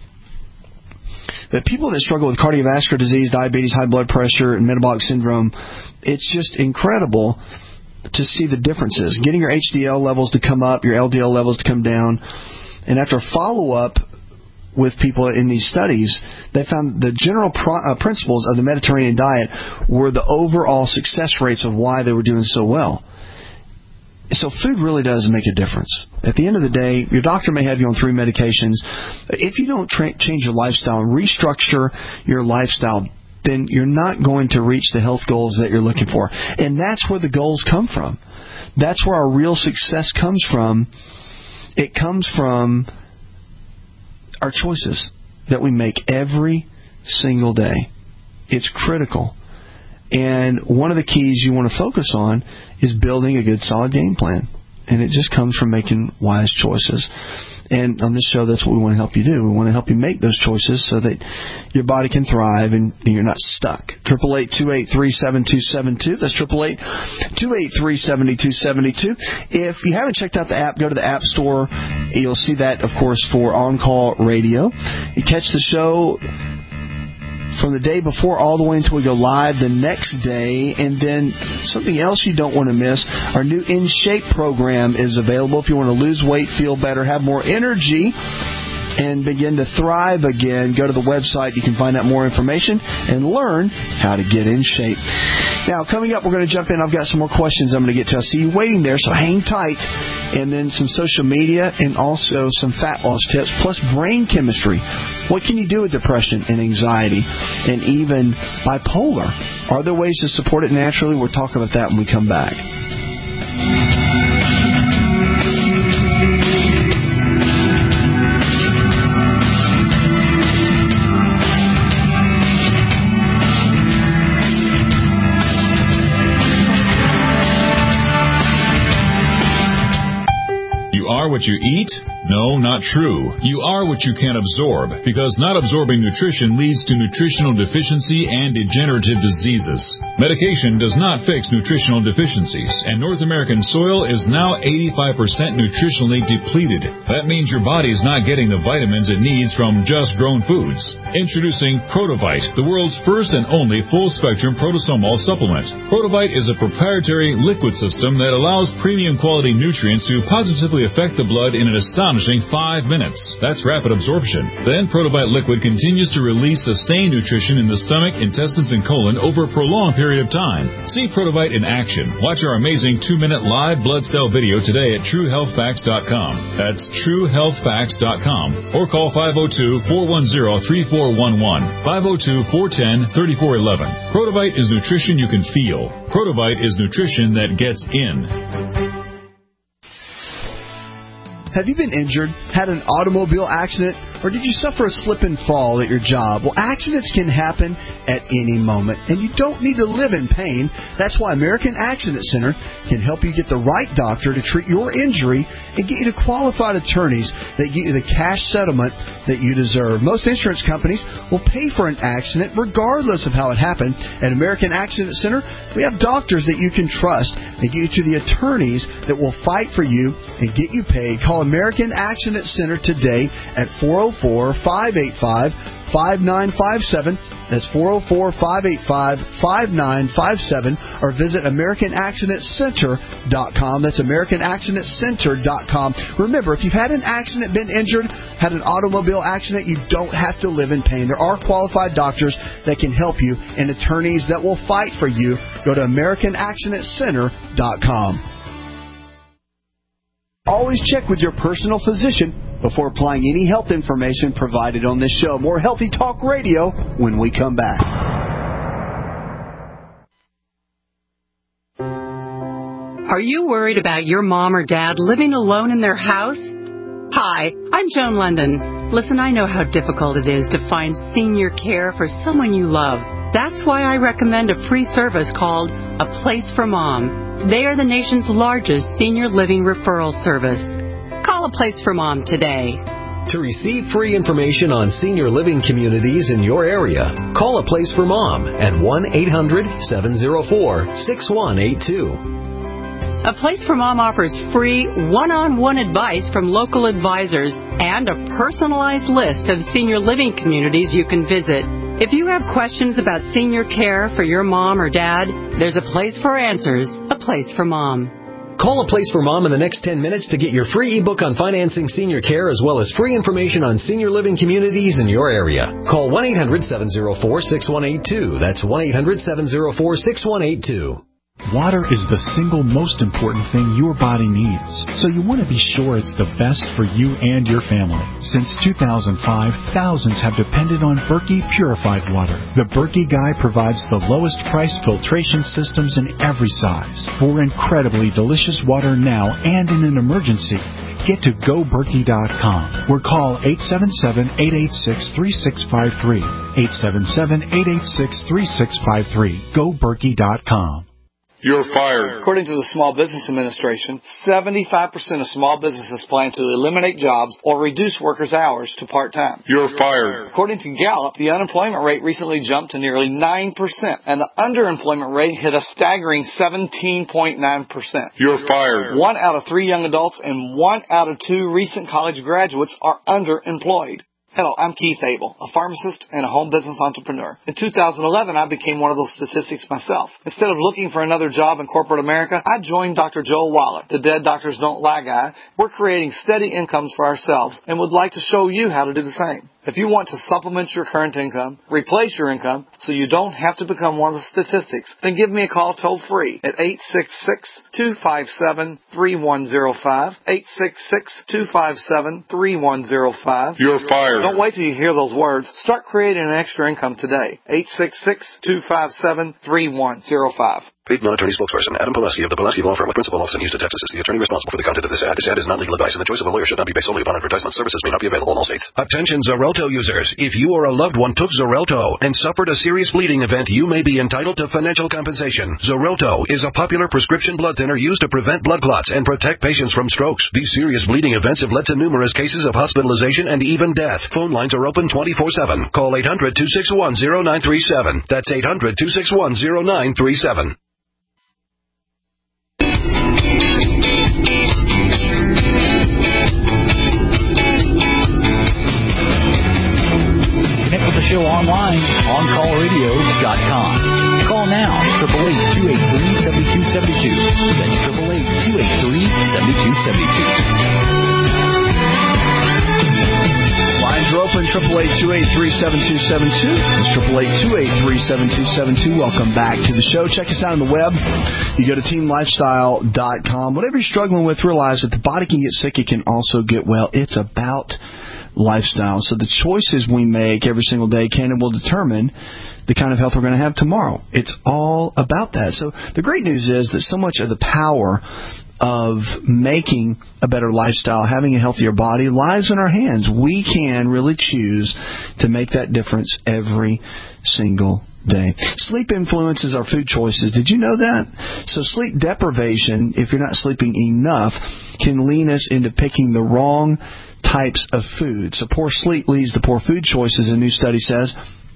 But people that struggle with cardiovascular disease, diabetes, high blood pressure, and metabolic syndrome, it's just incredible to see the differences. Getting your H D L levels to come up, your L D L levels to come down. And after follow-up with people in these studies, they found the general pro- uh, principles of the Mediterranean diet were the overall success rates of why they were doing so well. So food really does make a difference. At the end of the day, your doctor may have you on three medications. If you don't tra- change your lifestyle and restructure your lifestyle, then you're not going to reach the health goals that you're looking for. And that's where the goals come from. That's where our real success comes from. It comes from our choices that we make every single day. It's critical. And one of the keys you want to focus on is building a good, solid game plan. And it just comes from making wise choices. And on this show, that's what we want to help you do. We want to help you make those choices so that your body can thrive and you're not stuck. eight eight eight, two eight three, seven two seven two. That's eight eight eight, two eight three, seven two seven two. If you haven't checked out the app, go to the App Store. You'll see that, of course, for On Call Radio. You catch the show from the day before all the way until we go live the next day. And then something else you don't want to miss, our new In Shape program is available if you want to lose weight, feel better, have more energy. and begin to thrive again, go to the website. You can find out more information and learn how to get in shape. Now, coming up, we're going to jump in. I've got some more questions I'm going to get to. I see you waiting there, so hang tight. And then some social media and also some fat loss tips, plus brain chemistry. What can you do with depression and anxiety and even bipolar? Are there ways to support it naturally? We'll talk about that when we come back. What you eat? No, not true. You are what you can absorb, because not absorbing nutrition leads to nutritional deficiency and degenerative diseases. Medication does not fix nutritional deficiencies, and North American soil is now eighty-five percent nutritionally depleted. That means your body is not getting the vitamins it needs from just grown foods. Introducing Protovite, the world's first and only full-spectrum protosomal supplement. Protovite is a proprietary liquid system that allows premium quality nutrients to positively affect the blood in an astonishing five minutes. That's rapid absorption. Then Protovite liquid continues to release sustained nutrition in the stomach, intestines, and colon over a prolonged period of time. See Protovite in action. Watch our amazing two-minute live blood cell video today at true health facts dot com. That's true health facts dot com. Or call five oh two, four one zero, three four one one, five oh two, four one zero, three four one one. Protovite is nutrition you can feel. Protovite is nutrition that gets in. Have you been injured, had an automobile accident, or did you suffer a slip and fall at your job? Well, accidents can happen at any moment, and you don't need to live in pain. That's why American Accident Center can help you get the right doctor to treat your injury and get you to qualified attorneys that get you the cash settlement that you deserve. Most insurance companies will pay for an accident regardless of how it happened. At American Accident Center, we have doctors that you can trust and get you to the attorneys that will fight for you and get you paid. Call American Accident Center today at four oh four, five eight five, five nine five seven. That's four oh four, five eight five, five nine five seven, or visit American Accident Center dot com. That's American Accident Center dot com. Remember, if you've had an accident, been injured, had an automobile accident, you don't have to live in pain. There are qualified doctors that can help you and attorneys that will fight for you. Go to American Accident Center dot com. Always check with your personal physician before applying any health information provided on this show. More Healthy Talk Radio when we come back. Are you worried about your mom or dad living alone in their house? Hi, I'm Joan London. Listen, I know how difficult it is to find senior care for someone you love. That's why I recommend a free service called A Place for Mom. They are the nation's largest senior living referral service. Call A Place for Mom today. To receive free information on senior living communities in your area, call A Place for Mom at one eight hundred, seven oh four, six one eight two. A Place for Mom offers free one-on-one advice from local advisors and a personalized list of senior living communities you can visit. If you have questions about senior care for your mom or dad, there's a place for answers, A Place for Mom. Call A Place for Mom in the next ten minutes to get your free ebook on financing senior care as well as free information on senior living communities in your area. Call one eight hundred, seven oh four, six one eight two. That's one eight hundred, seven oh four, six one eight two. Water is the single most important thing your body needs, so you want to be sure it's the best for you and your family. Since two thousand five, thousands have depended on Berkey purified water. The Berkey Guy provides the lowest price filtration systems in every size. For incredibly delicious water now and in an emergency, get to go berkey dot com or call eight seven seven, eight eight six, three six five three. eight seven seven, eight eight six, three six five three. go berkey dot com. You're fired. According to the Small Business Administration, seventy-five percent of small businesses plan to eliminate jobs or reduce workers' hours to part-time. You're fired. According to Gallup, the unemployment rate recently jumped to nearly nine percent, and the underemployment rate hit a staggering seventeen point nine percent. You're fired. One out of three young adults and one out of two recent college graduates are underemployed. Hello, I'm Keith Abel, a pharmacist and a home business entrepreneur. In two thousand eleven, I became one of those statistics myself. Instead of looking for another job in corporate America, I joined Doctor Joel Wallach, the Dead Doctors Don't Lie guy. We're creating steady incomes for ourselves and would like to show you how to do the same. If you want to supplement your current income, replace your income, so you don't have to become one of the statistics, then give me a call toll free at eight six six, two five seven, three one zero five, eight six six, two five seven, three one zero five. You're fired. Don't wait till you hear those words. Start creating an extra income today. eight six six, two five seven, three one zero five. Paid non-attorney spokesperson Adam Pulaski of the Pulaski Law Firm with principal office in Houston, Texas is the attorney responsible for the content of this ad. This ad is not legal advice, and the choice of a lawyer should not be based solely upon advertisement. Services may not be available in all states. Attention Xarelto users. If you or a loved one took Xarelto and suffered a serious bleeding event, you may be entitled to financial compensation. Xarelto is a popular prescription blood thinner used to prevent blood clots and protect patients from strokes. These serious bleeding events have led to numerous cases of hospitalization and even death. Phone lines are open twenty-four seven. Call eight hundred, two six one, zero nine three seven. That's eight hundred, two six one, zero nine three seven. Connect with the show online, on call radio dot com. Call now, eight eight eight, two eight three, seven two seven two. That's eight eight eight, two eight three, seven two seven two. Lines are open, eight eight eight, two eight three, seven two seven two. That's eight eight eight, two eight three, seven two seven two. Welcome back to the show. Check us out on the web. You go to team lifestyle dot com. Whatever you're struggling with, realize that the body can get sick. It can also get well. It's about lifestyle. So the choices we make every single day can and will determine the kind of health we're going to have tomorrow. It's all about that. So the great news is that so much of the power of making a better lifestyle, having a healthier body, lies in our hands. We can really choose to make that difference every single day. Sleep influences our food choices. Did you know that? So sleep deprivation, if you're not sleeping enough, can lean us into picking the wrong types of food. So poor sleep leads to poor food choices, a new study says.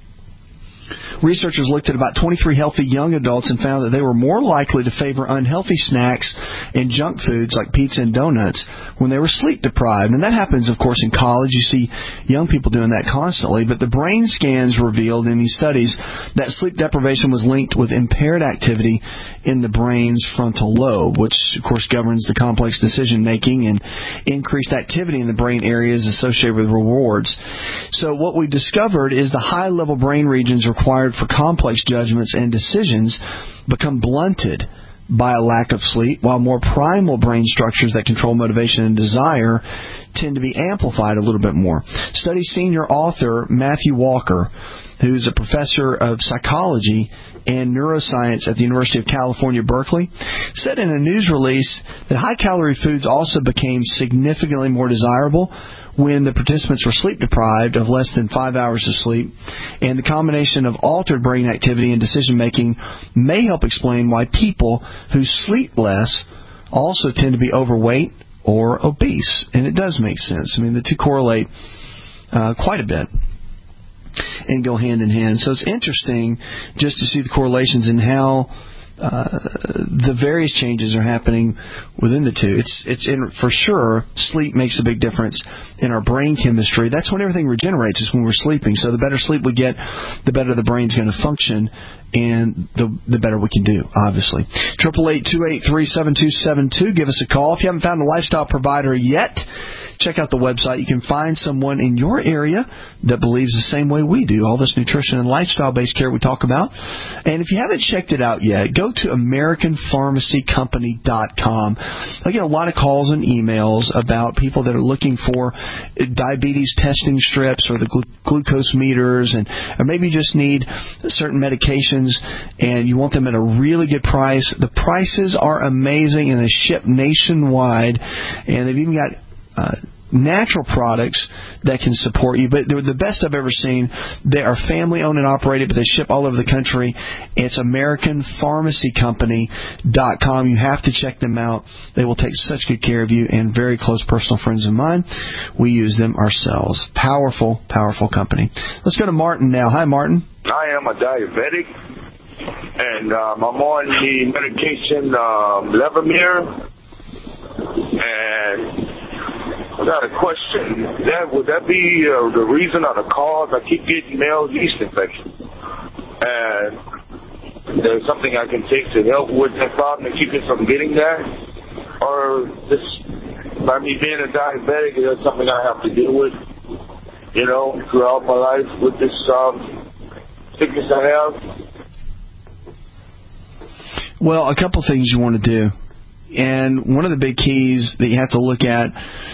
Researchers looked at about twenty-three healthy young adults and found that they were more likely to favor unhealthy snacks and junk foods like pizza and donuts when they were sleep deprived. And that happens, of course, in college. You see young people doing that constantly. But the brain scans revealed in these studies that sleep deprivation was linked with impaired activity in the brain's frontal lobe, which, of course, governs the complex decision-making, and increased activity in the brain areas associated with rewards. So what we discovered is the high-level brain regions required for complex judgments and decisions become blunted by a lack of sleep, while more primal brain structures that control motivation and desire tend to be amplified a little bit more. Study senior author Matthew Walker, who's a professor of psychology and neuroscience at the University of California, Berkeley, said in a news release that high-calorie foods also became significantly more desirable when the participants were sleep deprived of less than five hours of sleep, and the combination of altered brain activity and decision-making may help explain why people who sleep less also tend to be overweight or obese. And it does make sense. I mean, the two correlate uh, quite a bit and go hand in hand. So it's interesting just to see the correlations in how Uh, the various changes are happening within the two. It's it's in, for sure, sleep makes a big difference in our brain chemistry. That's when everything regenerates, is when we're sleeping. So the better sleep we get, the better the brain's going to function, and the the better we can do, obviously. eight eight eight, two eight three, seven two seven two. Give us a call. If you haven't found a lifestyle provider yet, check out the website. You can find someone in your area that believes the same way we do, all this nutrition and lifestyle-based care we talk about. And if you haven't checked it out yet, go to American Pharmacy Company dot com. I get a lot of calls and emails about people that are looking for diabetes testing strips or the glu- glucose meters, and or maybe just need certain medications and you want them at a really good price. The prices are amazing, and they ship nationwide, and they've even got Uh, natural products that can support you, but they're the best I've ever seen. They are family owned and operated, but they ship all over the country. It's American Pharmacy Company dot com. You have to check them out. They will take such good care of you, and very close personal friends of mine. We use them ourselves. Powerful, powerful company. Let's go to Martin now. Hi, Martin. I am a diabetic, and um, I'm on the medication um, Levemir, and got a question. That would that be uh, the reason or the cause? I keep getting male yeast infection, and there's something I can take to help with that problem and keep it from getting that, or this by me being a diabetic, is that something I have to deal with, you know, throughout my life with this um, sickness I have? Well, a couple things you want to do. And one of the big keys that you have to look at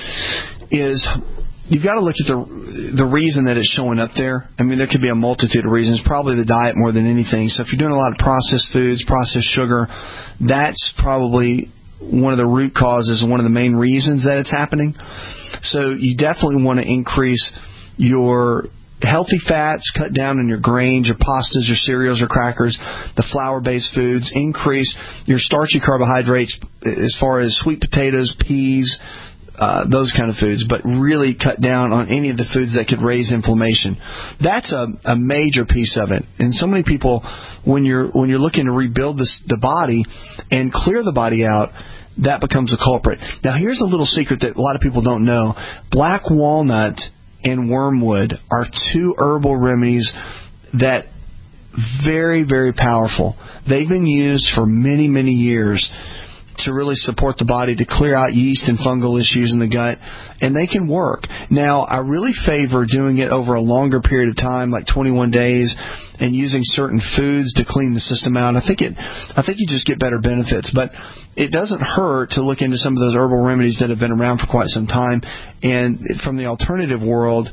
is you've got to look at the the reason that it's showing up there. I mean, there could be a multitude of reasons, probably the diet more than anything. So if you're doing a lot of processed foods, processed sugar, that's probably one of the root causes and one of the main reasons that it's happening. So you definitely want to increase your healthy fats, cut down on your grains, your pastas, your cereals, your crackers, the flour-based foods. Increase your starchy carbohydrates as far as sweet potatoes, peas, uh, those kind of foods. But really cut down on any of the foods that could raise inflammation. That's a, a major piece of it. And so many people, when you're when you're looking to rebuild this, the body and clear the body out, that becomes a culprit. Now, here's a little secret that a lot of people don't know. Black walnut and wormwood are two herbal remedies that very, very powerful. They've been used for many, many years to really support the body to clear out yeast and fungal issues in the gut, and they can work. Now, I really favor doing it over a longer period of time, like twenty-one days, and using certain foods to clean the system out. I think it, I think you just get better benefits, but it doesn't hurt to look into some of those herbal remedies that have been around for quite some time. And from the alternative world,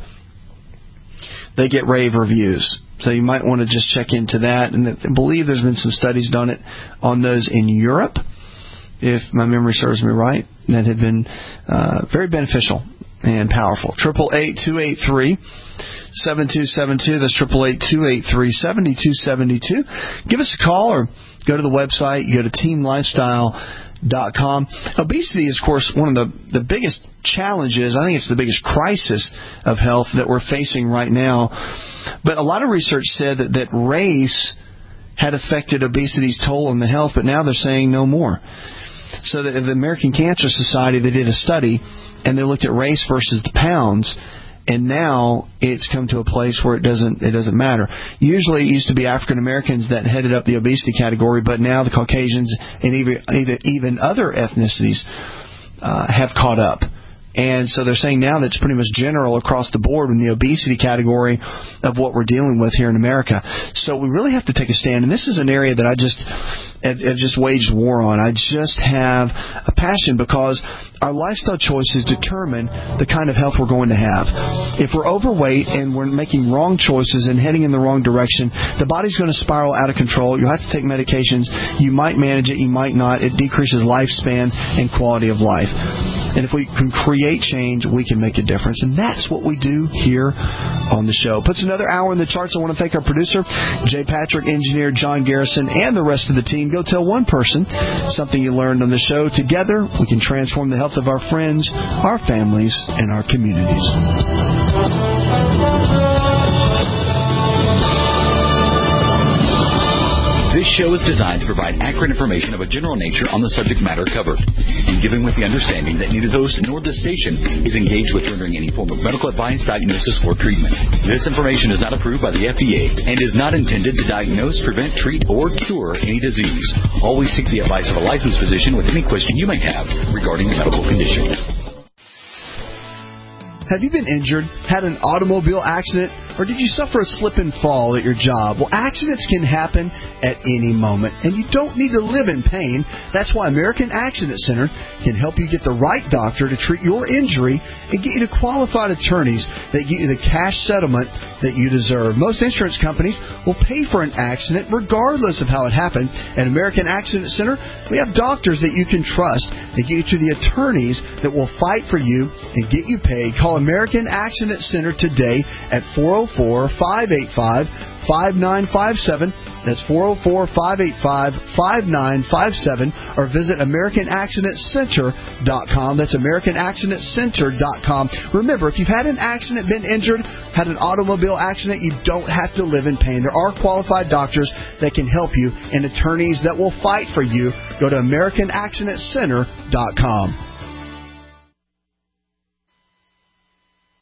they get rave reviews. So you might want to just check into that. And I believe there's been some studies done it on those in Europe, if my memory serves me right, that have been uh, very beneficial and powerful. Triple eight two eight three seven two seven two. That's triple eight two eight three seven two seven two. Give us a call or go to the website. You go to team lifestyle dot com. Obesity is, of course, one of the, the biggest challenges. I think it's the biggest crisis of health that we're facing right now. But a lot of research said that, that race had affected obesity's toll on the health, but now they're saying no more. So the, the American Cancer Society, they did a study, and they looked at race versus the pounds, and now it's come to a place where it doesn't it doesn't matter. Usually it used to be African Americans that headed up the obesity category, but now the Caucasians and even even, even other ethnicities uh, have caught up. And so they're saying now that it's pretty much general across the board in the obesity category of what we're dealing with here in America. So we really have to take a stand. And this is an area that I just have, have just waged war on. I just have a passion because our lifestyle choices determine the kind of health we're going to have. If we're overweight and we're making wrong choices and heading in the wrong direction, the body's going to spiral out of control. You'll have to take medications. You might manage it. You might not. It decreases lifespan and quality of life. And if we can create change, we can make a difference. And that's what we do here on the show. Puts another hour in the charts. I want to thank our producer, Jay Patrick, engineer John Garrison, and the rest of the team. Go tell one person something you learned on the show. Together, we can transform the health of our friends, our families, and our communities. This show is designed to provide accurate information of a general nature on the subject matter covered, and given with the understanding that neither the host nor the station is engaged with rendering any form of medical advice, diagnosis, or treatment. This information is not approved by the F D A and is not intended to diagnose, prevent, treat, or cure any disease. Always seek the advice of a licensed physician with any question you may have regarding a medical condition. Have you been injured, had an automobile accident, or did you suffer a slip and fall at your job? Well, accidents can happen at any moment, and you don't need to live in pain. That's why American Accident Center can help you get the right doctor to treat your injury and get you to qualified attorneys that get you the cash settlement that you deserve. Most insurance companies will pay for an accident regardless of how it happened. At American Accident Center, we have doctors that you can trust that get you to the attorneys that will fight for you and get you paid. Call American Accident Center today at four oh four, five eight five, five nine five seven. That's four oh four, five eight five, five nine five seven. Or visit American Accident Center dot com. That's American Accident Center dot com. Remember, if you've had an accident, been injured, had an automobile accident, you don't have to live in pain. There are qualified doctors that can help you and attorneys that will fight for you. Go to American Accident Center dot com.